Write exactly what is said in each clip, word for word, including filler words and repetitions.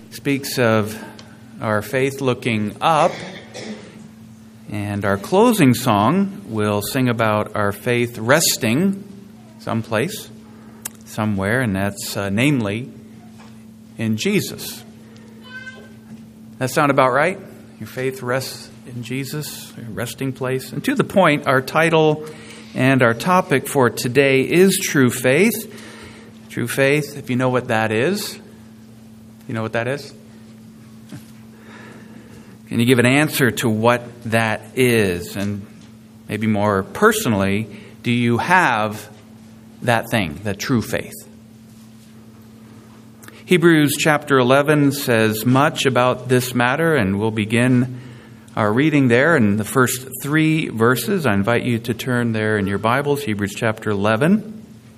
speaks of our faith looking up, and our closing song will sing about our faith resting someplace, somewhere, and that's uh, namely in Jesus. That sound about right? Your faith rests in Jesus, your resting place. And to the point, our title and our topic for today is True Faith. True faith, if you know what that is. You know what that is? Can you give an answer to what that is? And maybe more personally, do you have that thing, that true faith? Hebrews chapter eleven says much about this matter, and we'll begin our reading there in the first three verses. I invite you to turn there in your Bibles, Hebrews chapter eleven.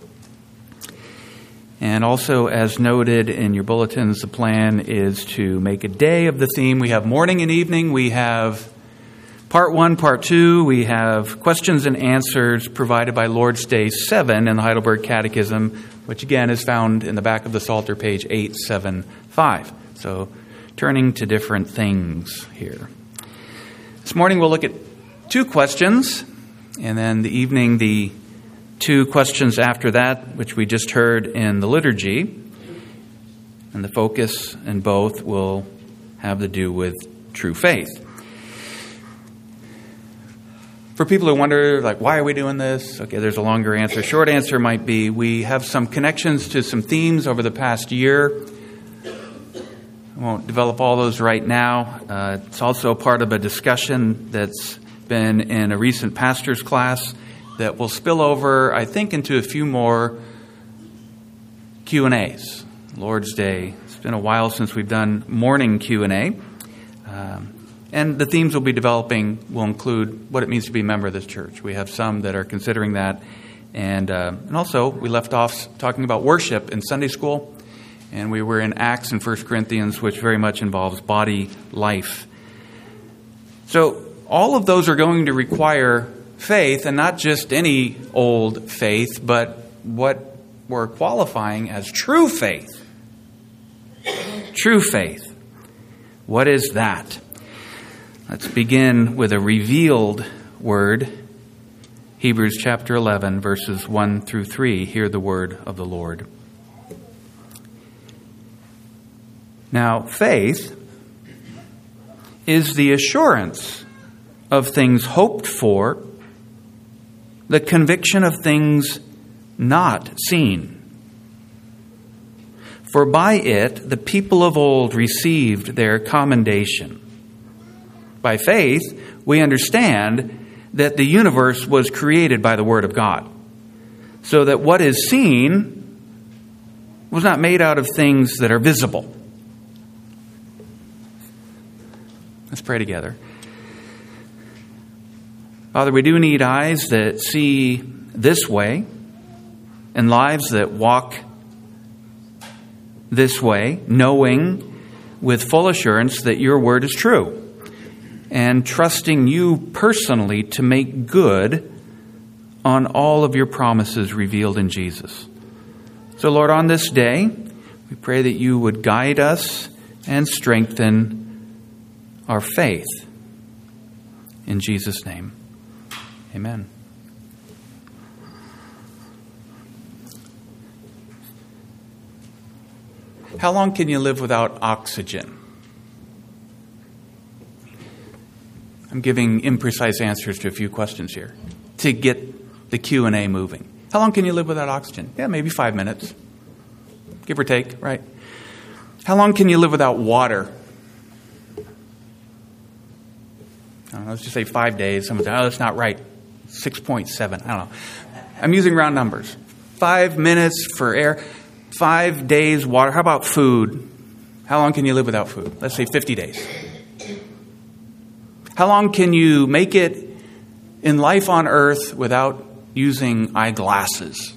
And also, as noted in your bulletins, the plan is to make a day of the theme. We have morning and evening. We have part one, part two. We have questions and answers provided by Lord's Day seven in the Heidelberg Catechism, which again is found in the back of the Psalter, page eight seventy-five. So, turning to different things here. This morning we'll look at two questions, and then the evening the two questions after that, which we just heard in the liturgy. And the focus in both will have to do with true faith. For people who wonder, like, why are we doing this? Okay, there's a longer answer. Short answer might be we have some connections to some themes over the past year. I won't develop all those right now. Uh, it's also part of a discussion that's been in a recent pastor's class that will spill over, I think, into a few more Q and A's. Lord's Day. It's been a while since we've done morning Q and A. Um, and the themes we'll be developing will include what it means to be a member of this church. We have some that are considering that. And, uh, and also, we left off talking about worship in Sunday school. And we were in Acts and First Corinthians, which very much involves body life. So all of those are going to require faith, and not just any old faith, but what we're qualifying as true faith. True faith. What is that? Let's begin with a revealed word. Hebrews chapter eleven, verses one through three. Hear the word of the Lord. Now, faith is the assurance of things hoped for, the conviction of things not seen. For by it the people of old received their commendation. By faith we understand that the universe was created by the Word of God, so that what is seen was not made out of things that are visible. Let's pray together. Father, we do need eyes that see this way and lives that walk this way, knowing with full assurance that your word is true and trusting you personally to make good on all of your promises revealed in Jesus. So, Lord, on this day, we pray that you would guide us and strengthen our faith. In Jesus' name. Amen. How long can you live without oxygen? I'm giving imprecise answers to a few questions here to get the Q and A moving. How long can you live without oxygen? Yeah, maybe five minutes. Give or take, right? How long can you live without water? I don't know, let's just say five days. Someone says, oh, that's not right. six point seven. I don't know. I'm using round numbers. Five minutes for air. Five days water. How about food? How long can you live without food? Let's say fifty days. How long can you make it in life on earth without using eyeglasses?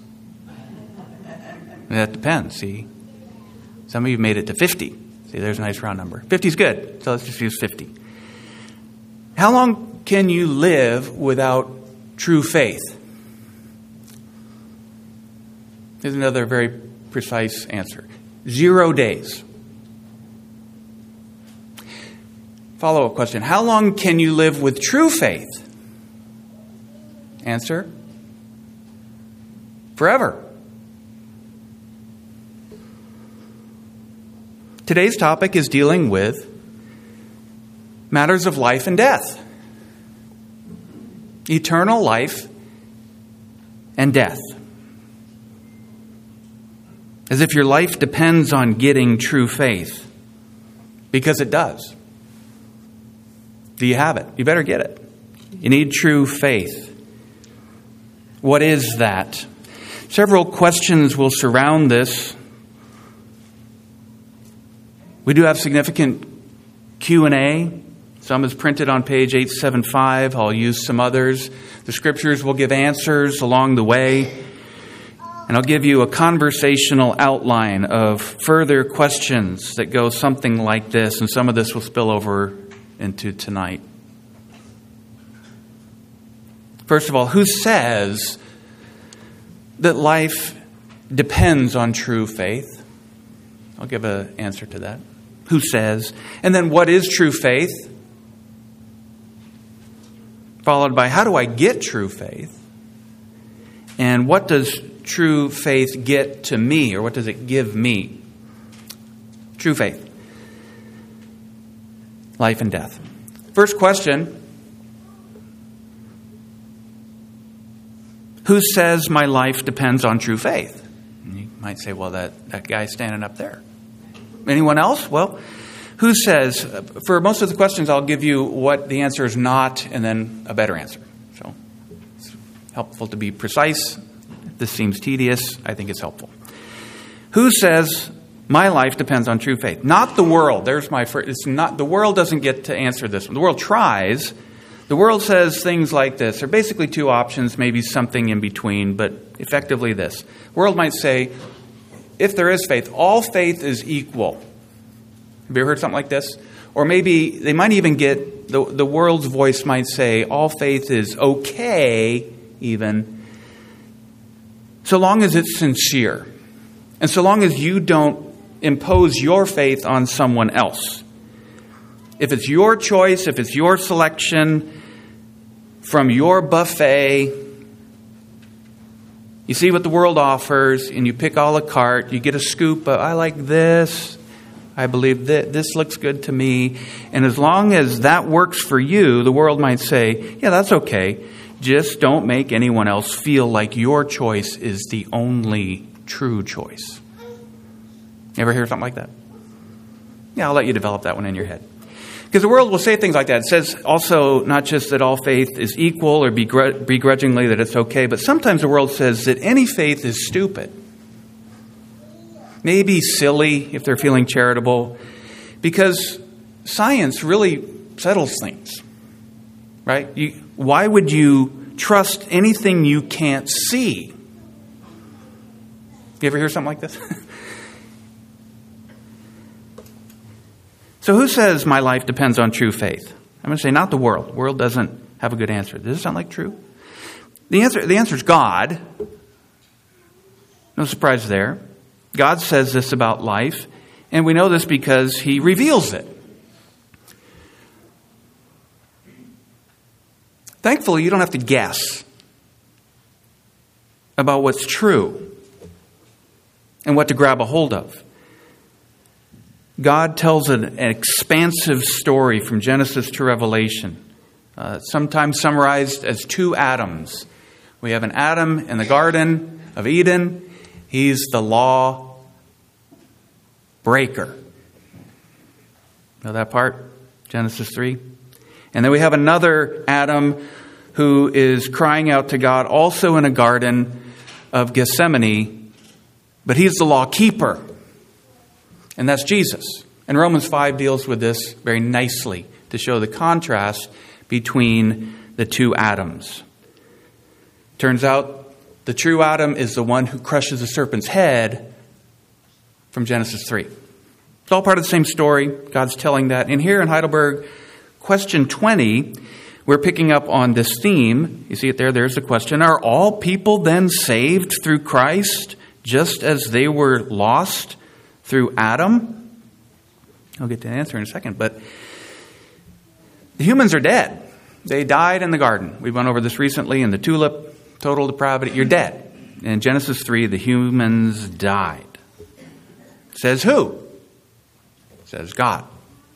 That depends, see. Some of you made it to fifty. See, there's a nice round number. fifty is good, so let's just use fifty. How long can you live without true faith? Here's another very precise answer. Zero days. Follow-up question. How long can you live with true faith? Answer. Forever. Today's topic is dealing with matters of life and death. Eternal life and death. As if your life depends on getting true faith. Because it does. Do you have it? You better get it. You need true faith. What is that? Several questions will surround this. We do have significant Q and A. Some is printed on page eight seventy-five. I'll use some others. The scriptures will give answers along the way. And I'll give you a conversational outline of further questions that go something like this. And some of this will spill over into tonight. First of all, who says that life depends on true faith? I'll give an answer to that. Who says? And then what is true faith? Followed by how do I get true faith? And what does true faith get to me, or what does it give me? True faith. Life and death. First question. Who says my life depends on true faith? And you might say, well, that, that guy standing up there. Anyone else? Well, who says? For most of the questions, I'll give you what the answer is not and then a better answer. So it's helpful to be precise. If this seems tedious, I think it's helpful. Who says my life depends on true faith? Not the world. There's my first. It's not the world doesn't get to answer this one. The world tries. The world says things like this. There are basically two options, maybe something in between, but effectively this. The world might say, if there is faith, all faith is equal. Have you ever heard something like this? Or maybe they might even get, the, the world's voice might say, all faith is okay, even, so long as it's sincere. And so long as you don't impose your faith on someone else. If it's your choice, if it's your selection from your buffet, you see what the world offers and you pick a la carte, you get a scoop of, I like this, I believe that this looks good to me. And as long as that works for you, the world might say, yeah, that's okay. Just don't make anyone else feel like your choice is the only true choice. You ever hear something like that? Yeah, I'll let you develop that one in your head. Because the world will say things like that. It says also not just that all faith is equal or begr- begrudgingly that it's okay, but sometimes the world says that any faith is stupid. Maybe silly if they're feeling charitable. Because science really settles things. Right? You, why would you trust anything you can't see? You ever hear something like this? So who says my life depends on true faith? I'm going to say not the world. The world doesn't have a good answer. Does this sound like true? The answer, the answer is God. No surprise there. God says this about life, and we know this because He reveals it. Thankfully, you don't have to guess about what's true and what to grab a hold of. God tells an, an expansive story from Genesis to Revelation, uh, sometimes summarized as two Adams. We have an Adam in the Garden of Eden. He's the law breaker. Know that part? Genesis three. And then we have another Adam who is crying out to God, also in a garden of Gethsemane, but he's the law keeper. And that's Jesus. And Romans five deals with this very nicely to show the contrast between the two Adams. Turns out the true Adam is the one who crushes the serpent's head from Genesis three. It's all part of the same story. God's telling that. And here in Heidelberg, question twenty, we're picking up on this theme. You see it there? There's the question. Are all people then saved through Christ just as they were lost through Adam? I'll get to the answer in a second. But The humans are dead. They died in the garden. We went over this recently in the tulip, total depravity. You're dead. In Genesis three, the humans died. Says who? Says God.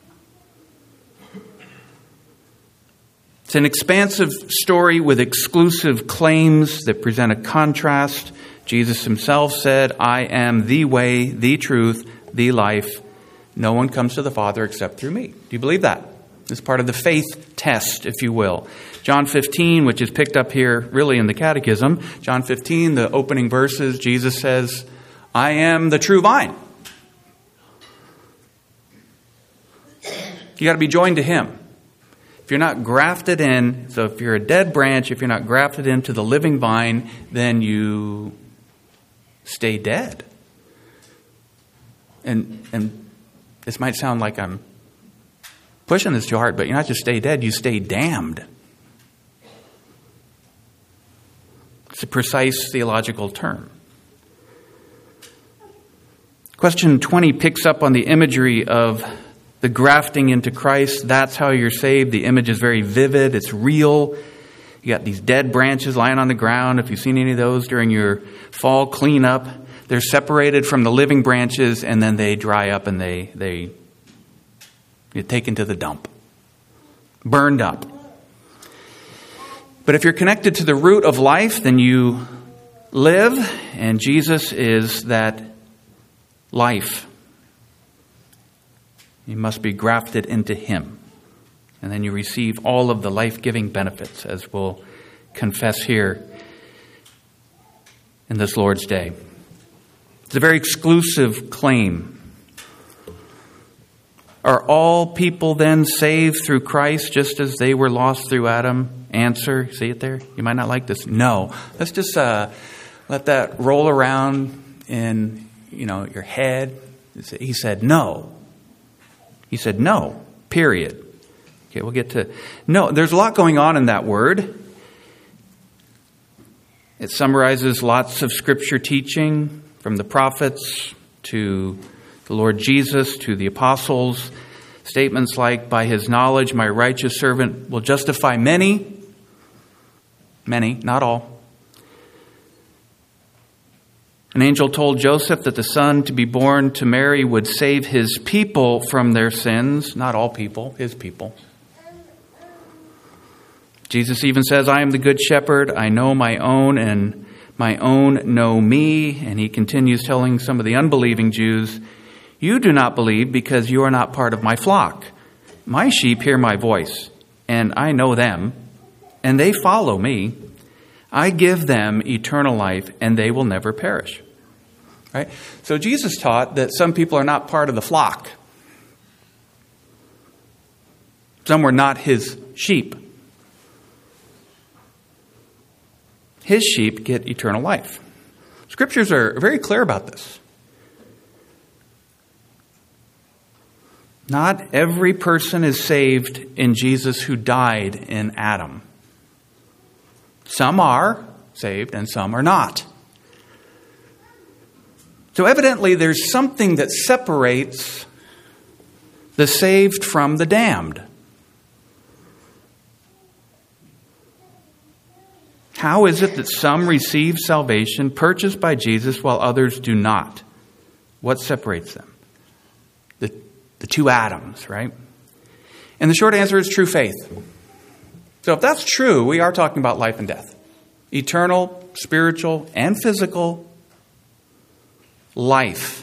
It's an expansive story with exclusive claims that present a contrast. Jesus himself said, I am the way, the truth, the life. No one comes to the Father except through me. Do you believe that? It's part of the faith test, if you will. John fifteen, which is picked up here really in the Catechism. John fifteen, the opening verses, Jesus says, I am the true vine. You got to be joined to him. If you're not grafted in, so if you're a dead branch, if you're not grafted into the living vine, then you stay dead. And and this might sound like I'm pushing this too hard, but you not just stay dead, you stay damned. It's a precise theological term. Question twenty picks up on the imagery of the grafting into Christ. That's how you're saved. The image is very vivid. It's real. You got these dead branches lying on the ground. If you've seen any of those during your fall cleanup, they're separated from the living branches and then they dry up and they, they get taken to the dump. Burned up. But if you're connected to the root of life, then you live, and Jesus is that life. You must be grafted into him. And then you receive all of the life-giving benefits, as we'll confess here in this Lord's Day. It's a very exclusive claim. Are all people then saved through Christ just as they were lost through Adam? Answer, see it there? You might not like this. No. Let's just uh, let that roll around in, you know, your head. He said no. He said no, period. Okay, we'll get to... No, there's a lot going on in that word. It summarizes lots of Scripture teaching from the prophets to the Lord Jesus to the apostles. Statements like, by his knowledge, my righteous servant will justify many. Many, not all. An angel told Joseph that the son to be born to Mary would save his people from their sins. Not all people, his people. Jesus even says, I am the good shepherd. I know my own and my own know me. And he continues telling some of the unbelieving Jews, you do not believe because you are not part of my flock. My sheep hear my voice, and I know them, and they follow me. I give them eternal life, and they will never perish. Right? So Jesus taught that some people are not part of the flock. Some were not his sheep. His sheep get eternal life. Scriptures are very clear about this. Not every person is saved in Jesus who died in Adam. Some are saved and some are not. So evidently there's something that separates the saved from the damned. How is it that some receive salvation purchased by Jesus while others do not? What separates them? The, the two Adams, right? And the short answer is true faith. So if that's true, we are talking about life and death. Eternal, spiritual, and physical life.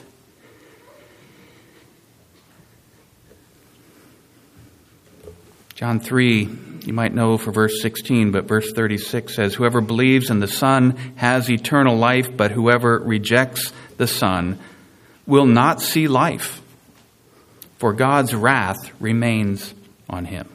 John three, you might know for verse sixteen, but verse thirty-six says, whoever believes in the Son has eternal life, but whoever rejects the Son will not see life, for God's wrath remains on him.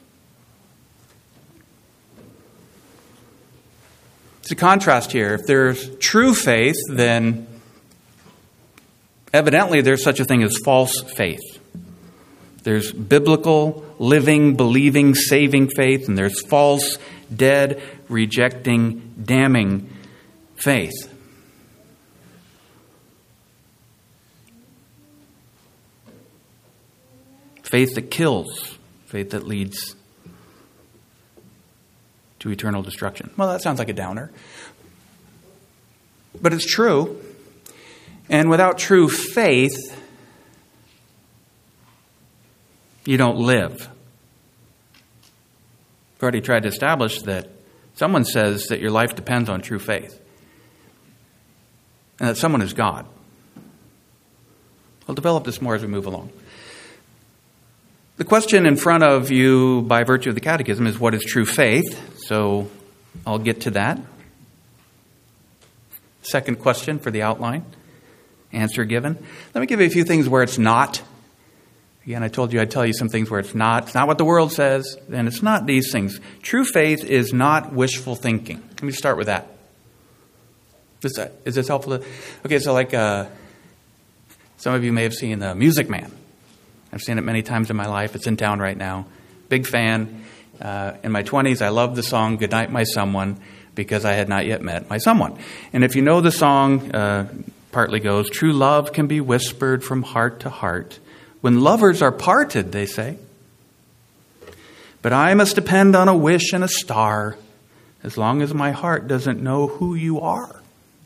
It's a contrast here. If there's true faith, then evidently there's such a thing as false faith. There's biblical, living, believing, saving faith, and there's false, dead, rejecting, damning faith. Faith that kills, faith that leads to eternal destruction. Well, that sounds like a downer. But it's true. And without true faith, you don't live. I've already tried to establish that someone says that your life depends on true faith. And that someone is God. We'll develop this more as we move along. The question in front of you by virtue of the catechism is, what is true faith? So I'll get to that. Second question for the outline. Answer given. Let me give you a few things where it's not. Again, I told you I'd tell you some things where it's not. It's not what the world says, and it's not these things. True faith is not wishful thinking. Let me start with that. Is, that, is this helpful? To, okay, so like uh, some of you may have seen uh, Music Man. I've seen it many times in my life. It's in town right now. Big fan. Uh, in my twenties, I loved the song "Goodnight, My Someone" because I had not yet met my someone. And if you know the song, uh, partly goes, "True love can be whispered from heart to heart. When lovers are parted," they say. "But I must depend on a wish and a star, as long as my heart doesn't know who you are.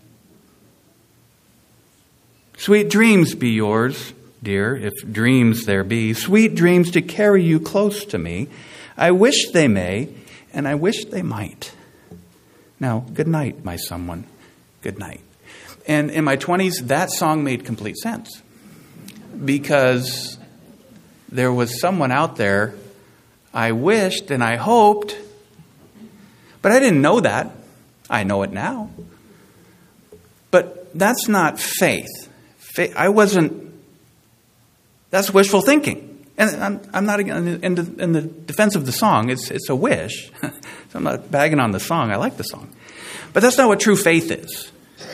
Sweet dreams be yours, dear, if dreams there be. Sweet dreams to carry you close to me. I wish they may, and I wish they might. Now, good night, my someone. Good night." And in my twenties, that song made complete sense. Because there was someone out there I wished and I hoped, but I didn't know that. I know it now. But that's not faith. faith I wasn't, that's wishful thinking. And I'm, I'm not again in the, in the defense of the song. It's, it's a wish. So I'm not bagging on the song. I like the song. But that's not what true faith is.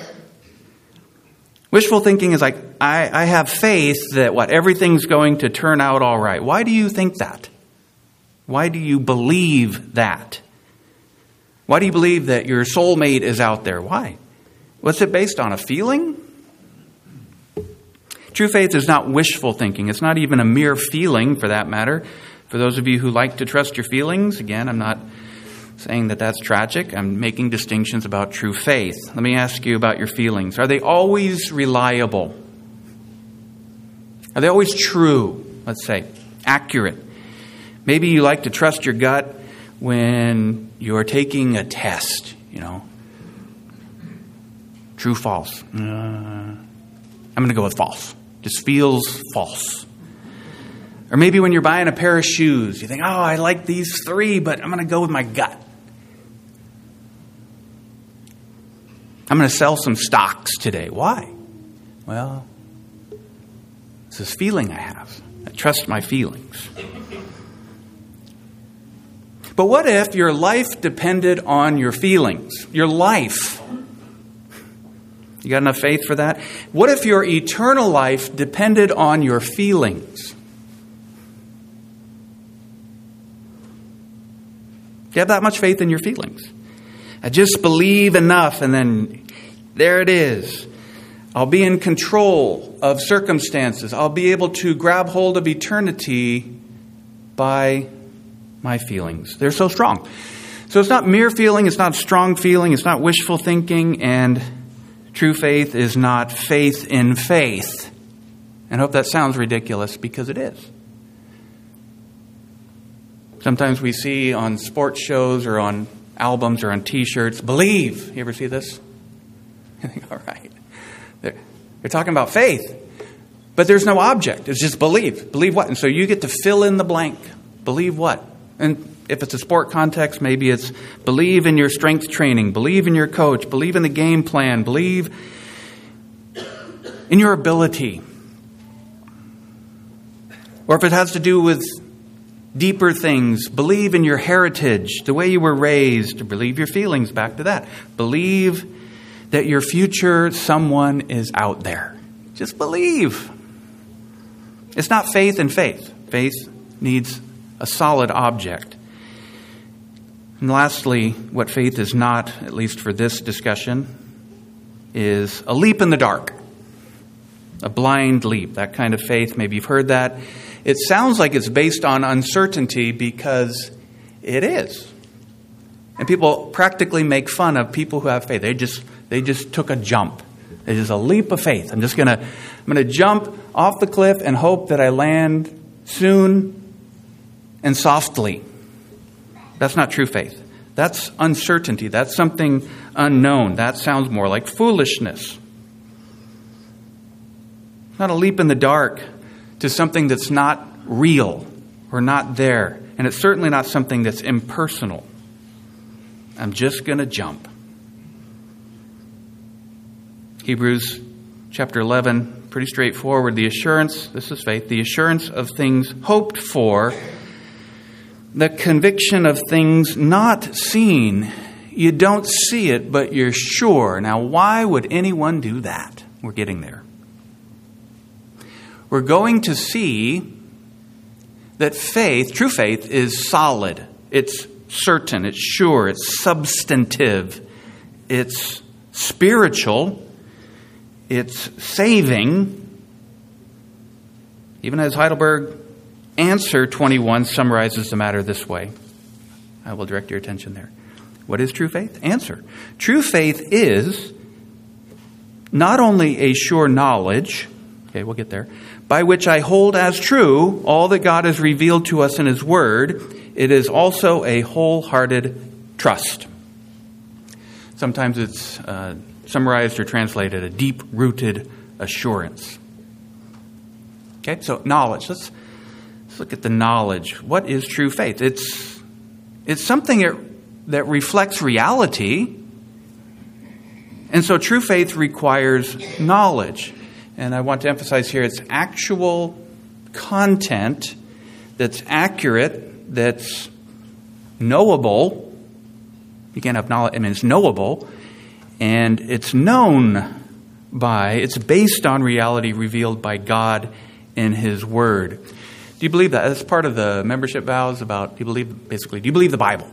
Wishful thinking is like, I, I have faith that what, everything's going to turn out all right. Why do you think that? Why do you believe that? Why do you believe that your soulmate is out there? Why? What's it based on? A feeling? True faith is not wishful thinking. It's not even a mere feeling, for that matter. For those of you who like to trust your feelings, again, I'm not saying that that's tragic. I'm making distinctions about true faith. Let me ask you about your feelings. Are they always reliable? Are they always true? Let's say, accurate. Maybe you like to trust your gut when you're taking a test, you know. True, false. Uh, I'm going to go with false. Just feels false. Or maybe when you're buying a pair of shoes, you think, oh, I like these three, but I'm going to go with my gut. I'm going to sell some stocks today. Why? Well, it's this feeling I have. I trust my feelings. But what if your life depended on your feelings? Your life. You got enough faith for that? What if your eternal life depended on your feelings? Do you have that much faith in your feelings? I just believe enough and then there it is. I'll be in control of circumstances. I'll be able to grab hold of eternity by my feelings. They're so strong. So it's not mere feeling. It's not strong feeling. It's not wishful thinking. And true faith is not faith in faith. And I hope that sounds ridiculous because it is. Sometimes we see on sports shows or on albums or on T-shirts, believe. You ever see this? You think, all right. They're, they're talking about faith. But there's no object. It's just believe. Believe what? And so you get to fill in the blank. Believe what? And if it's a sport context, maybe it's believe in your strength training. Believe in your coach. Believe in the game plan. Believe in your ability. Or if it has to do with deeper things, believe in your heritage, the way you were raised. Believe your feelings, back to that. Believe that your future someone is out there. Just believe. It's not faith in faith. Faith needs a solid object. And lastly, what faith is not, at least for this discussion, is a leap in the dark. A blind leap, that kind of faith. Maybe you've heard that. It sounds like it's based on uncertainty because it is. And people practically make fun of people who have faith. They just they just took a jump. It is a leap of faith. I'm just gonna I'm gonna jump off the cliff and hope that I land soon and softly. That's not true faith. That's uncertainty. That's something unknown. That sounds more like foolishness. Not a leap in the dark to something that's not real or not there. And it's certainly not something that's impersonal. I'm just going to jump. Hebrews chapter eleven, pretty straightforward. The assurance, this is faith, the assurance of things hoped for, the conviction of things not seen. You don't see it, but you're sure. Now, why would anyone do that? We're getting there. We're going to see that faith, true faith, is solid. It's certain. It's sure. It's substantive. It's spiritual. It's saving. Even as Heidelberg Answer twenty-one summarizes the matter this way. I will direct your attention there. What is true faith? Answer. True faith is not only a sure knowledge, okay, we'll get there, by which I hold as true all that God has revealed to us in His Word. It is also a wholehearted trust. Sometimes it's uh, summarized or translated a deep-rooted assurance. Okay, so knowledge. Let's Let's look at the knowledge. What is true faith? It's it's something that, that reflects reality. And so true faith requires knowledge. And I want to emphasize here it's actual content that's accurate, that's knowable. You can't have knowledge, I mean, it's knowable. And it's known by, it's based on reality revealed by God in His Word. Do you believe that? That's part of the membership vows about, do you believe, basically, do you believe the Bible?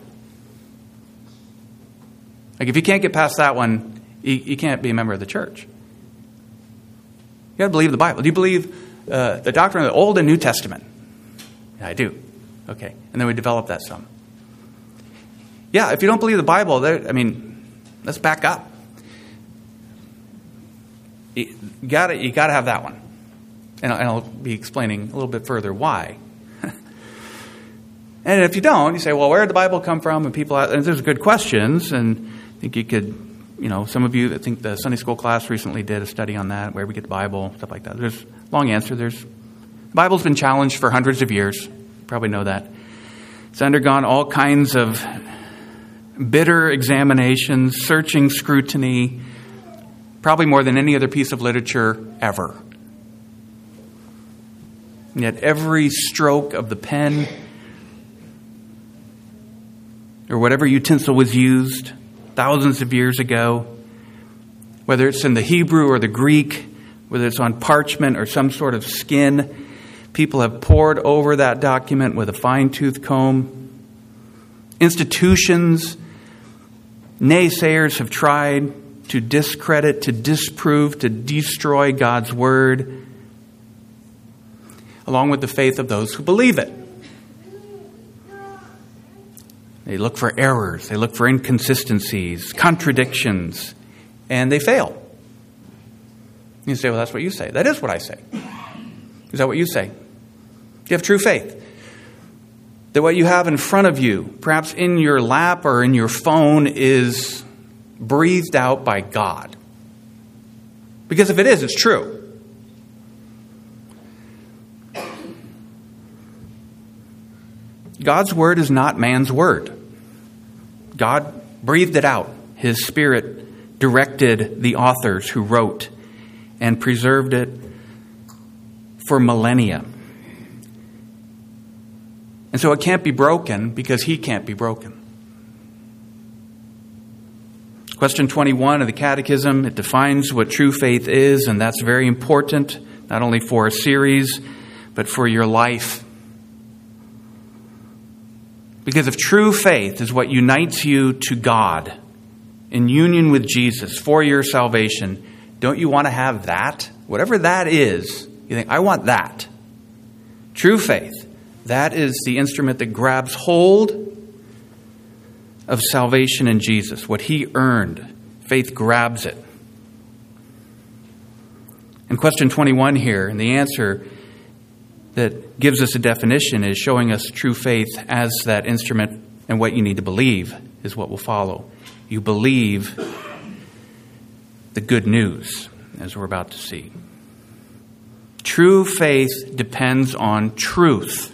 Like, if you can't get past that one, you, you can't be a member of the church. You got to believe the Bible. Do you believe uh, the doctrine of the Old and New Testament? Yeah, I do. Okay. And then we develop that some. Yeah, if you don't believe the Bible, I mean, let's back up. You got you got to have that one. And I'll be explaining a little bit further why. And if you don't, you say, well, where did the Bible come from? And people, and there's good questions. And I think you could, you know, some of you, I think the Sunday school class recently did a study on that, where we get the Bible, stuff like that. There's a long answer. There's, the Bible's been challenged for hundreds of years. You probably know that. It's undergone all kinds of bitter examinations, searching scrutiny, probably more than any other piece of literature ever. And yet every stroke of the pen or whatever utensil was used thousands of years ago, whether it's in the Hebrew or the Greek, whether it's on parchment or some sort of skin, people have pored over that document with a fine-tooth comb. Institutions, naysayers have tried to discredit, to disprove, to destroy God's Word, along with the faith of those who believe it. They look for errors, they look for inconsistencies, contradictions, and they fail. You say, well, that's what you say. That is what I say. Is that what you say? Do you have true faith? That what you have in front of you, perhaps in your lap or in your phone, is breathed out by God? Because if it is, it's true. God's Word is not man's word. God breathed it out. His Spirit directed the authors who wrote and preserved it for millennia. And so it can't be broken because He can't be broken. Question twenty-one of the Catechism, it defines what true faith is, and that's very important, not only for a series, but for your life. Because if true faith is what unites you to God in union with Jesus for your salvation, don't you want to have that? Whatever that is, you think, I want that. True faith, that is the instrument that grabs hold of salvation in Jesus, what he earned. Faith grabs it. And question twenty-one here, and the answer that gives us a definition is showing us true faith as that instrument, and what you need to believe is what will follow. You believe the good news, as we're about to see. True faith depends on truth.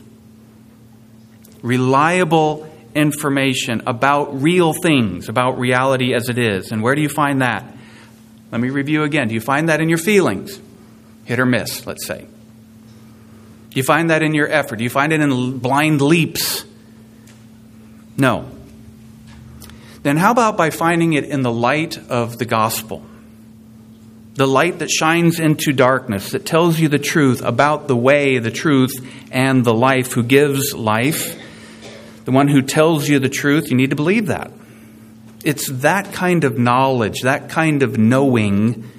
Reliable information about real things, about reality as it is. And where do you find that? Let me review again. Do you find that in your feelings? Hit or miss, let's say. Do you find that in your effort? Do you find it in blind leaps? No. Then how about by finding it in the light of the gospel? The light that shines into darkness, that tells you the truth about the way, the truth, and the life, who gives life. The one who tells you the truth, you need to believe that. It's that kind of knowledge, that kind of knowing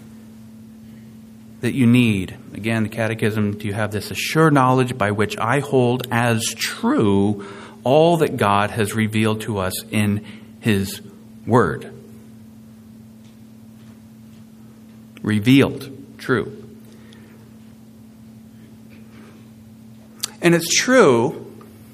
that you need. Again, the Catechism, do you have this assured knowledge by which I hold as true all that God has revealed to us in his word? Revealed, true. And it's true,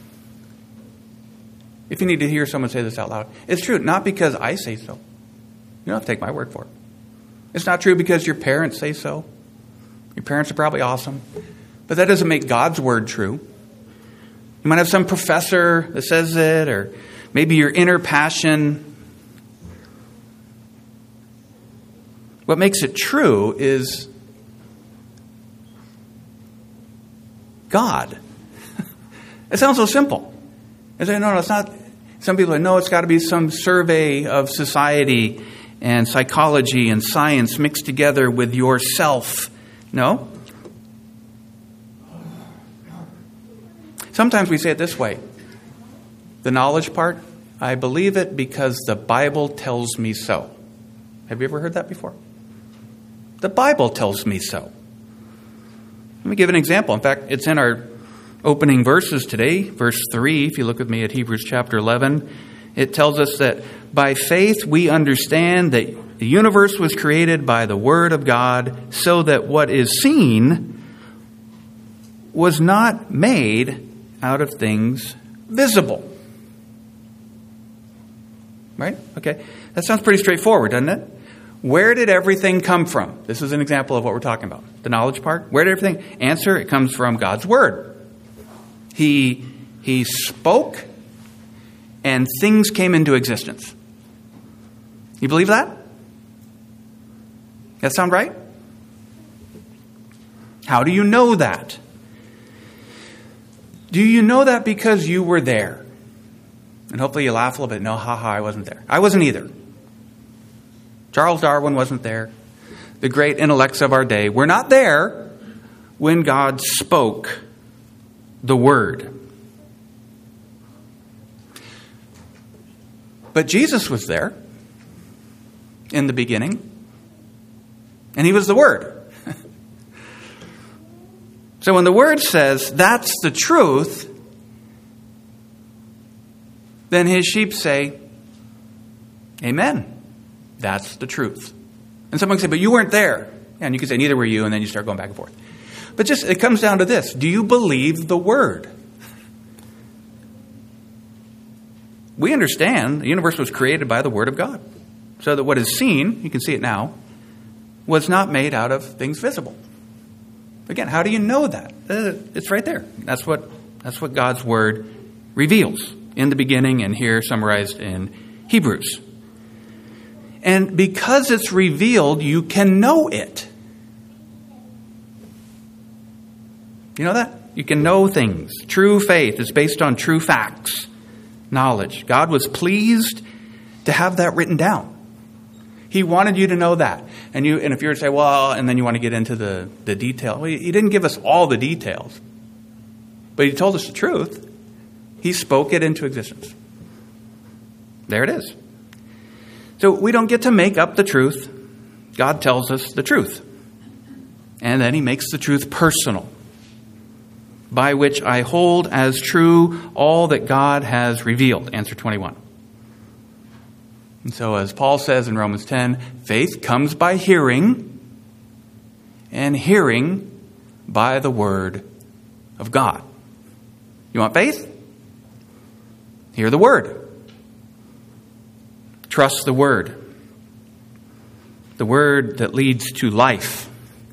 if you need to hear someone say this out loud, it's true not because I say so. You don't have to take my word for it. It's not true because your parents say so. Your parents are probably awesome. But that doesn't make God's word true. You might have some professor that says it, or maybe your inner passion. What makes it true is God. It sounds so simple. I say, no, no, it's not. Some people say, no, it's got to be some survey of society and psychology and science mixed together with yourself. No. Sometimes we say it this way. The knowledge part, I believe it because the Bible tells me so. Have you ever heard that before? The Bible tells me so. Let me give an example. In fact, it's in our opening verses today, verse three. If you look with me at Hebrews chapter eleven, it tells us that by faith we understand that the universe was created by the Word of God, so that what is seen was not made out of things visible. Right? Okay. That sounds pretty straightforward, doesn't it? Where did everything come from? This is an example of what we're talking about. The knowledge part. Where did everything? Answer, it comes from God's Word. He, he spoke and things came into existence. You believe that? That sound right? How do you know that? Do you know that because you were there? And hopefully you laugh a little bit. No, haha, I wasn't there. I wasn't either. Charles Darwin wasn't there. The great intellects of our day were not there when God spoke the word. But Jesus was there in the beginning, and he was the Word. So when the Word says that's the truth, then his sheep say, amen. That's the truth. And someone can say, but you weren't there. And you can say, neither were you, and then you start going back and forth. But just, it comes down to this. Do you believe the Word? We understand the universe was created by the Word of God. So that what is seen, you can see it now, was not made out of things visible. Again, how do you know that? It's right there. That's what, that's what God's Word reveals in the beginning, and here summarized in Hebrews. And because it's revealed, you can know it. You know that? You can know things. True faith is based on true facts, knowledge. God was pleased to have that written down. He wanted you to know that. And you, and if you were to say, well, and then you want to get into the, the detail. Well, he didn't give us all the details. But he told us the truth. He spoke it into existence. There it is. So we don't get to make up the truth. God tells us the truth. And then he makes the truth personal, by which I hold as true all that God has revealed. Answer twenty-one. And so as Paul says in Romans ten, faith comes by hearing, and hearing by the word of God. You want faith? Hear the word. Trust the word. The word that leads to life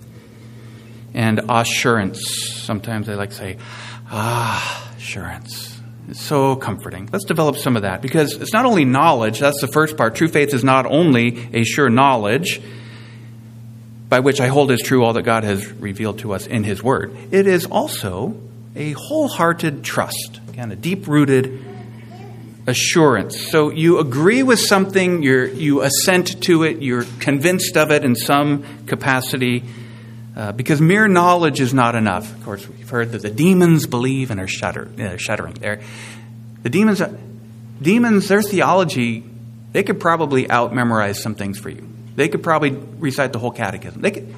and assurance. Sometimes I like to say, ah, assurance. It's so comforting. Let's develop some of that, because it's not only knowledge. That's the first part. True faith is not only a sure knowledge by which I hold as true all that God has revealed to us in his word. It is also a wholehearted trust. Again, a deep-rooted assurance. So you agree with something, you're, you assent to it, you're convinced of it in some capacity, uh, because mere knowledge is not enough. Of course, we've heard that the demons believe and are shudder, uh, shuddering. They're, the demons, demons, their theology, they could probably out-memorize some things for you. They could probably recite the whole catechism. They could,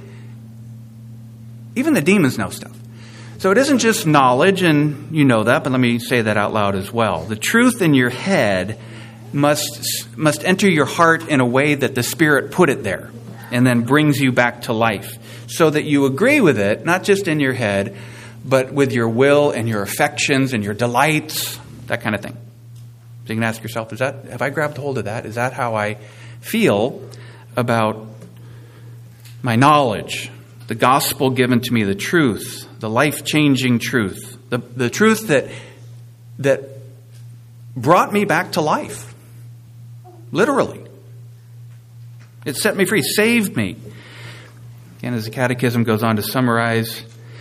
even the demons know stuff. So it isn't just knowledge, and you know that, but let me say that out loud as well. The truth in your head must must enter your heart in a way that the Spirit put it there and then brings you back to life, so that you agree with it, not just in your head, but with your will and your affections and your delights, that kind of thing. So you can ask yourself, is that, have I grabbed hold of that? Is that how I feel about my knowledge, the gospel given to me, the truth, the life-changing truth, the, the truth that that brought me back to life, literally. It set me free, saved me. And as the Catechism goes on to summarize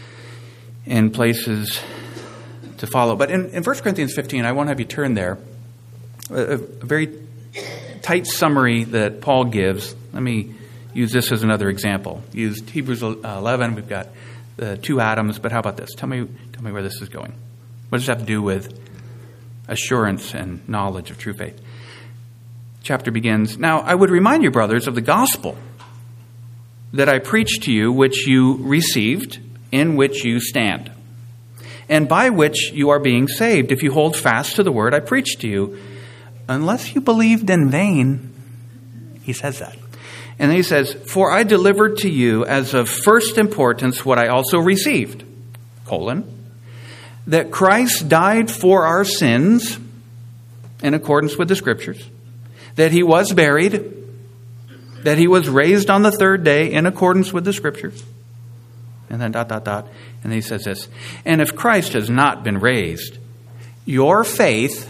in places to follow. But in, in First Corinthians fifteen, I won't have you turn there, a, a very tight summary that Paul gives. Let me use this as another example. Used Hebrews eleven. We've got the two atoms, but how about this? Tell me, tell me where this is going. What does it have to do with assurance and knowledge of true faith? Chapter begins, now I would remind you, brothers, of the gospel that I preached to you, which you received, in which you stand, and by which you are being saved, if you hold fast to the word I preached to you, unless you believed in vain. He says that. And then he says, for I delivered to you as of first importance what I also received, colon, that Christ died for our sins in accordance with the Scriptures, that he was buried, that he was raised on the third day in accordance with the Scriptures, and then dot, dot, dot. And then he says this, and if Christ has not been raised, your faith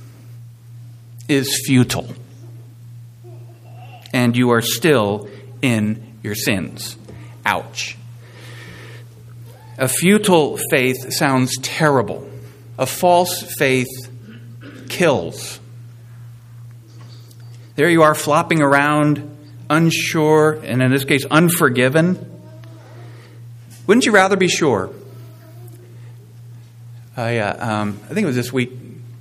is futile, and you are still in your sins. Ouch. A futile faith sounds terrible. A false faith kills. There you are flopping around, unsure, and in this case, unforgiven. Wouldn't you rather be sure? I, uh, um, I think it was this week,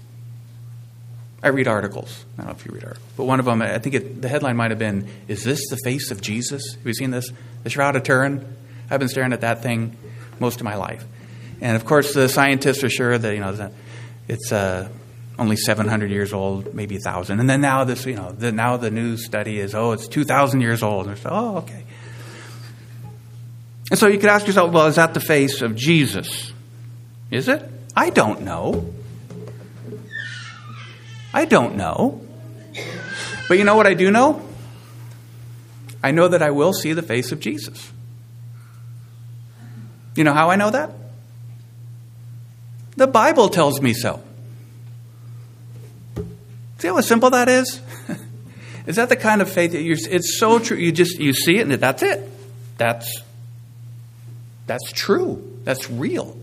I read articles. I don't know if you read articles. But one of them, I think it, the headline might have been, is this the face of Jesus? Have you seen this? The Shroud of Turin? I've been staring at that thing most of my life. And of course, the scientists are sure that, you know, it's uh, only seven hundred years old, maybe one thousand. And then now this, you know, the, now the news study is, oh, it's two thousand years old. And so, oh, okay. And so you could ask yourself, well, is that the face of Jesus? Is it? I don't know. I don't know. But you know what I do know? I know that I will see the face of Jesus. You know how I know that? The Bible tells me so. See how simple that is? Is that the kind of faith that you're, it's so true. You just, you see it and that's it. That's, that's true. That's real.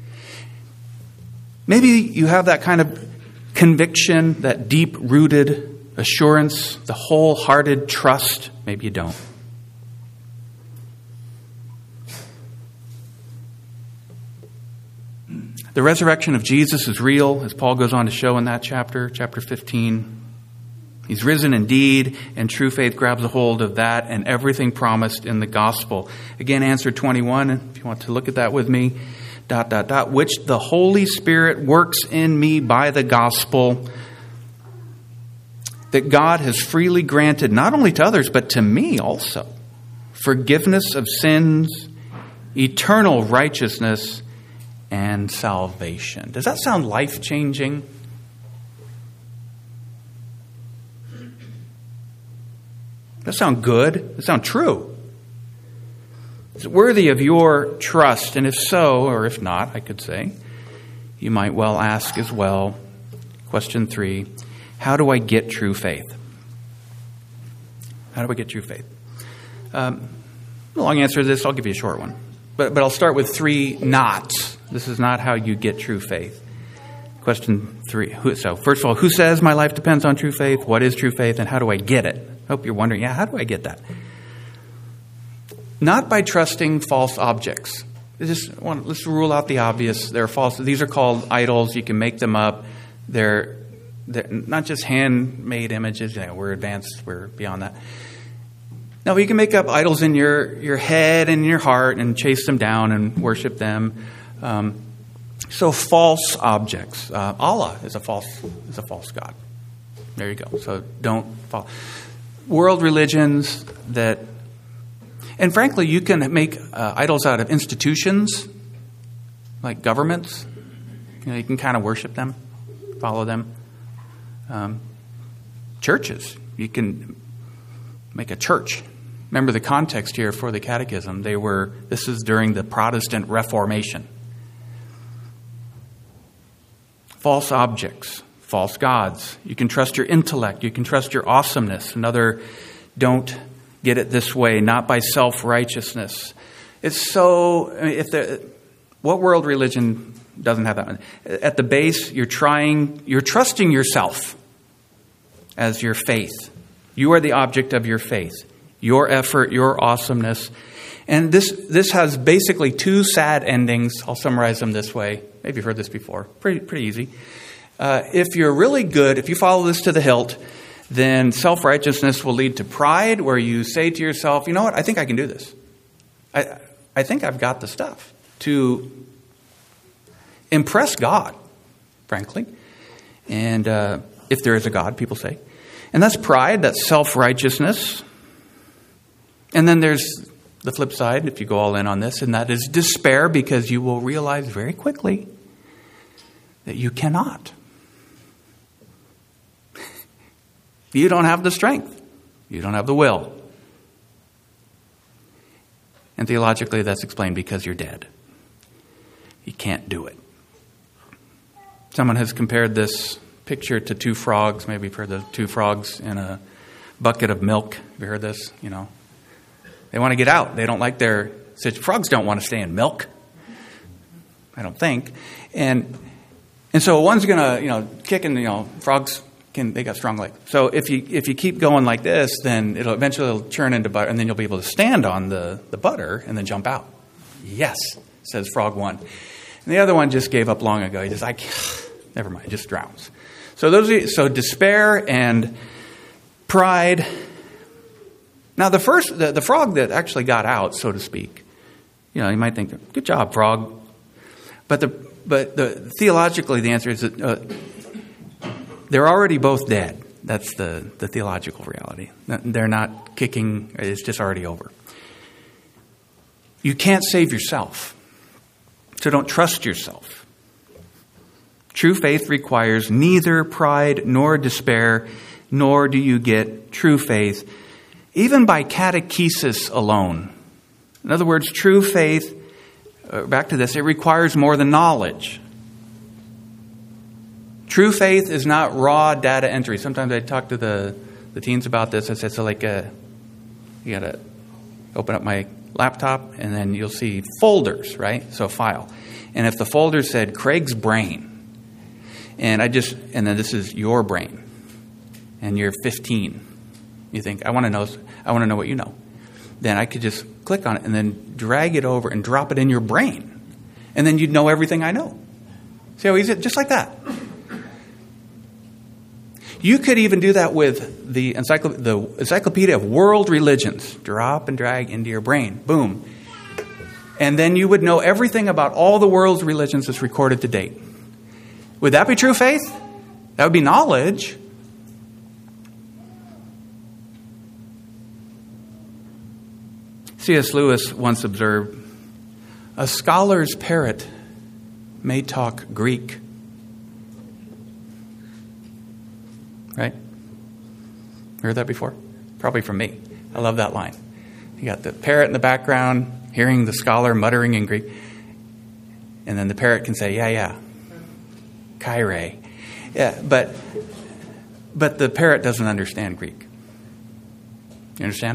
Maybe you have that kind of conviction, that deep-rooted assurance, the wholehearted trust. Maybe you don't. The resurrection of Jesus is real, as Paul goes on to show in that chapter, chapter fifteen. He's risen indeed, and true faith grabs a hold of that and everything promised in the gospel. Again, answer twenty-one, if you want to look at that with me, dot, dot, dot, which the Holy Spirit works in me by the gospel, that God has freely granted not only to others, but to me also, forgiveness of sins, eternal righteousness, and salvation. Does that sound life-changing? Does that sound good? Does that sound true? Is it worthy of your trust? And if so, or if not, I could say, you might well ask as well, question three, how do I get true faith? How do I get true faith? Um, the long answer to this, I'll give you a short one. But, but I'll start with three nots. This is not how you get true faith. Question three. Who, so first of all, who says my life depends on true faith? What is true faith? And how do I get it? I hope you're wondering, yeah, how do I get that? Not by trusting false objects. Just want, let's rule out the obvious. They're false. These are called idols. You can make them up. They're, they're not just handmade images. You know, we're advanced. We're beyond that. No, you can make up idols in your, your head and your heart and chase them down and worship them. Um, so false objects. Uh, Allah is a false is a false god. There you go. So don't fall. World religions that, and frankly, you can make uh, idols out of institutions, like governments. You know, you can kind of worship them, follow them. Um, churches, you can make a church. Remember the context here for the catechism. They were, this is during the Protestant Reformation. False objects, false gods. You can trust your intellect. You can trust your awesomeness. Another, don't get it this way, not by self-righteousness. It's so, I mean, if the, what world religion doesn't have that one? At the base, you're trying, you're trusting yourself as your faith. You are the object of your faith. Your effort, your awesomeness. And this this has basically two sad endings. I'll summarize them this way. Maybe you've heard this before. Pretty pretty easy. Uh, if you're really good, if you follow this to the hilt, then self-righteousness will lead to pride, where you say to yourself, you know what, I think I can do this. I I think I've got the stuff to impress God, frankly. And uh, if there is a God, people say. And that's pride, that's self-righteousness. And then there's the flip side, if you go all in on this, and that is despair, because you will realize very quickly that you cannot. You don't have the strength. You don't have the will. And theologically, that's explained because you're dead. You can't do it. Someone has compared this picture to two frogs. Maybe you've heard the two frogs in a bucket of milk. Have you heard this? You know, they want to get out. They don't like their... Frogs don't want to stay in milk. I don't think. And and so one's going to, you know, kick and, you know, frogs, can they got strong legs. So if you if you keep going like this, then it'll eventually it'll churn into butter, and then you'll be able to stand on the, the butter and then jump out. Yes, says frog one. And the other one just gave up long ago. He just, I can't, never mind, just drowns. So those are, so despair and pride. Now the first, the, the frog that actually got out, so to speak, you know, you might think, good job, frog. But the but the theologically, the answer is that uh, they're already both dead. That's the, the theological reality. They're not kicking, it's just already over. You can't save yourself. So don't trust yourself. True faith requires neither pride nor despair, nor do you get true faith, even by catechesis alone. In other words, true faith, uh, back to this, it requires more than knowledge. True faith is not raw data entry. Sometimes I talk to the, the teens about this. I said, so like, uh, you got to open up my laptop and then you'll see folders, right? So file. And if the folder said Craig's brain, and I just, and then this is your brain, and you're fifteen, you think, I want to know, I want to know what you know. Then I could just click on it and then drag it over and drop it in your brain. And then you'd know everything I know. See how easy? Just like that. You could even do that with the, encycl- the Encyclopedia of World Religions. Drop and drag into your brain. Boom. And then you would know everything about all the world's religions that's recorded to date. Would that be true faith? That would be knowledge. C S Lewis once observed, "A scholar's parrot may talk Greek." Right? Heard that before? Probably from me. I love that line. You got the parrot in the background, hearing the scholar muttering in Greek. And then the parrot can say, yeah, yeah, Kyrie. Yeah, but, but the parrot doesn't understand Greek. You understand?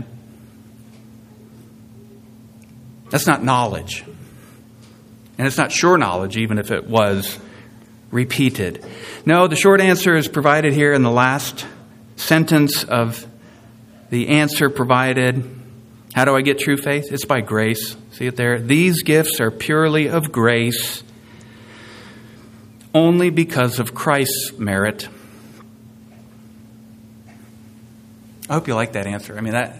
That's not knowledge. And it's not sure knowledge, even if it was repeated. No, the short answer is provided here in the last sentence of the answer provided. How do I get true faith? It's by grace. See it there? These gifts are purely of grace, only because of Christ's merit. I hope you like that answer. I mean, that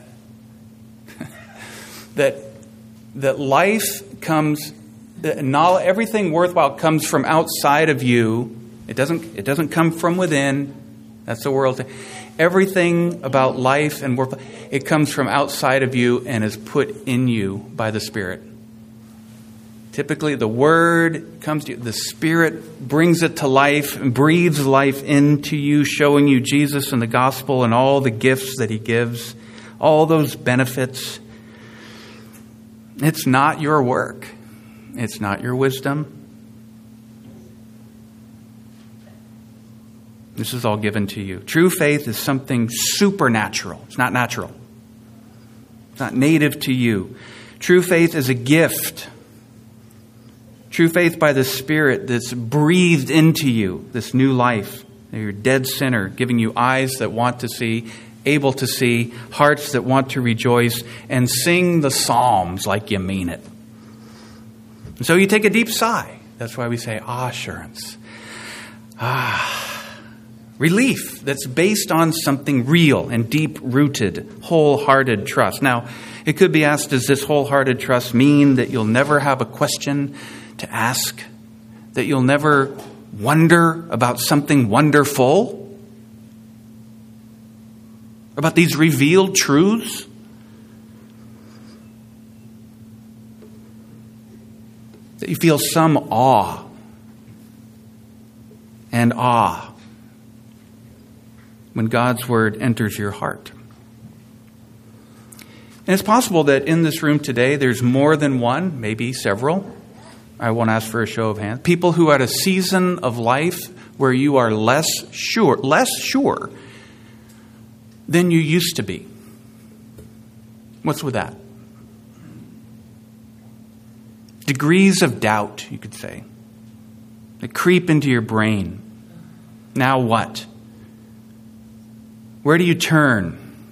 that that life comes, that knowledge, everything worthwhile comes from outside of you. It doesn't. It doesn't come from within. That's the world. Everything about life and work, it comes from outside of you and is put in you by the Spirit. Typically, the Word comes to you. The Spirit brings it to life and breathes life into you, showing you Jesus and the gospel and all the gifts that He gives, all those benefits. It's not your work. It's not your wisdom. This is all given to you. True faith is something supernatural. It's not natural. It's not native to you. True faith is a gift. True faith by the Spirit that's breathed into you, this new life. You're a dead sinner, giving you eyes that want to see, able to see, hearts that want to rejoice, and sing the psalms like you mean it. And so you take a deep sigh. That's why we say, ah, assurance. Ah. Relief that's based on something real and deep-rooted, wholehearted trust. Now, it could be asked, does this wholehearted trust mean that you'll never have a question to ask? That you'll never wonder about something wonderful? About these revealed truths? That you feel some awe and awe when God's Word enters your heart. And it's possible that in this room today, there's more than one, maybe several. I won't ask for a show of hands. People who are at a season of life where you are less sure, less sure than you used to be. What's with that? Degrees of doubt, you could say, that creep into your brain. Now what? Where do you turn?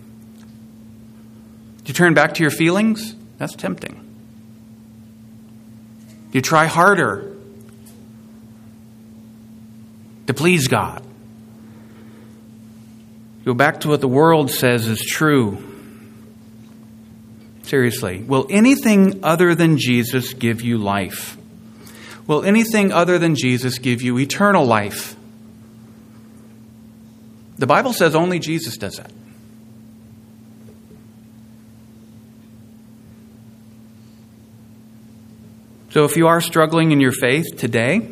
Do you turn back to your feelings? That's tempting. Do you try harder to please God? Go back to what the world says is true. Seriously, will anything other than Jesus give you life? Will anything other than Jesus give you eternal life? The Bible says only Jesus does that. So if you are struggling in your faith today,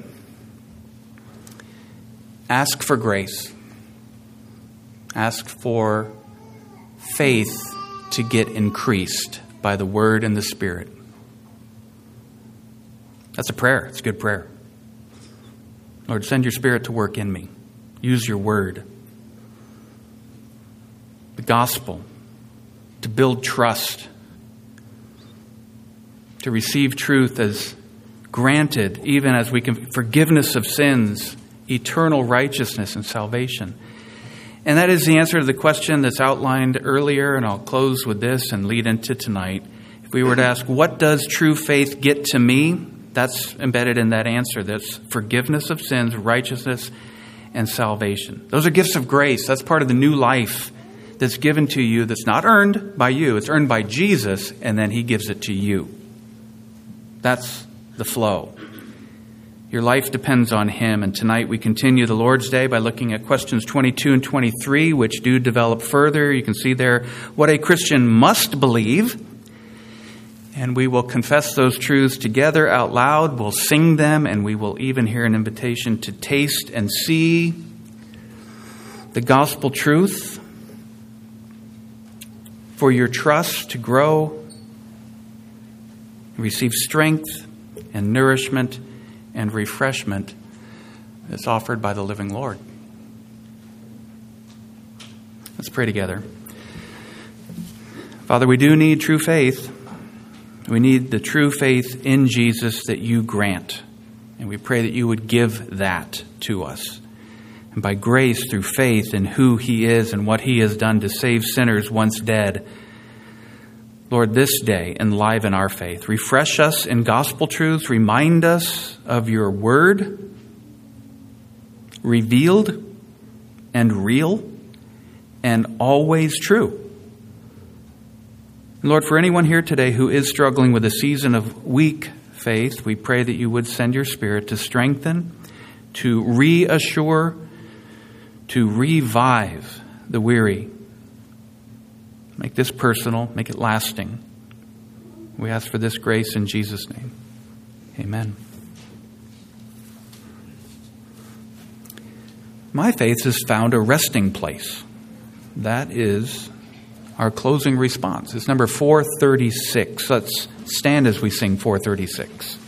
ask for grace. Ask for faith to get increased by the Word and the Spirit. That's a prayer. It's a good prayer. Lord, send your Spirit to work in me. Use your Word. The gospel, to build trust, to receive truth as granted, even as we can, forgiveness of sins, eternal righteousness and salvation. And that is the answer to the question that's outlined earlier, and I'll close with this and lead into tonight. If we were to ask, what does true faith get to me? That's embedded in that answer. That's forgiveness of sins, righteousness, and salvation. Those are gifts of grace. That's part of the new life that's given to you, that's not earned by you. It's earned by Jesus, and then He gives it to you. That's the flow. Your life depends on Him. And tonight we continue the Lord's Day by looking at questions twenty-two and twenty-three, which do develop further. You can see there what a Christian must believe. And we will confess those truths together out loud. We'll sing them, and we will even hear an invitation to taste and see the gospel truth, for your trust to grow, receive strength and nourishment and refreshment that's offered by the living Lord. Let's pray together. Father, we do need true faith. We need the true faith in Jesus that you grant. And we pray that you would give that to us. And by grace, through faith in who he is and what he has done to save sinners once dead, Lord, this day enliven our faith. Refresh us in gospel truths. Remind us of your word, revealed and real and always true. And Lord, for anyone here today who is struggling with a season of weak faith, we pray that you would send your Spirit to strengthen, to reassure, to revive the weary. Make this personal, make it lasting. We ask for this grace in Jesus' name. Amen. My faith has found a resting place. That is our closing response. It's number four thirty-six. Let's stand as we sing four thirty-six.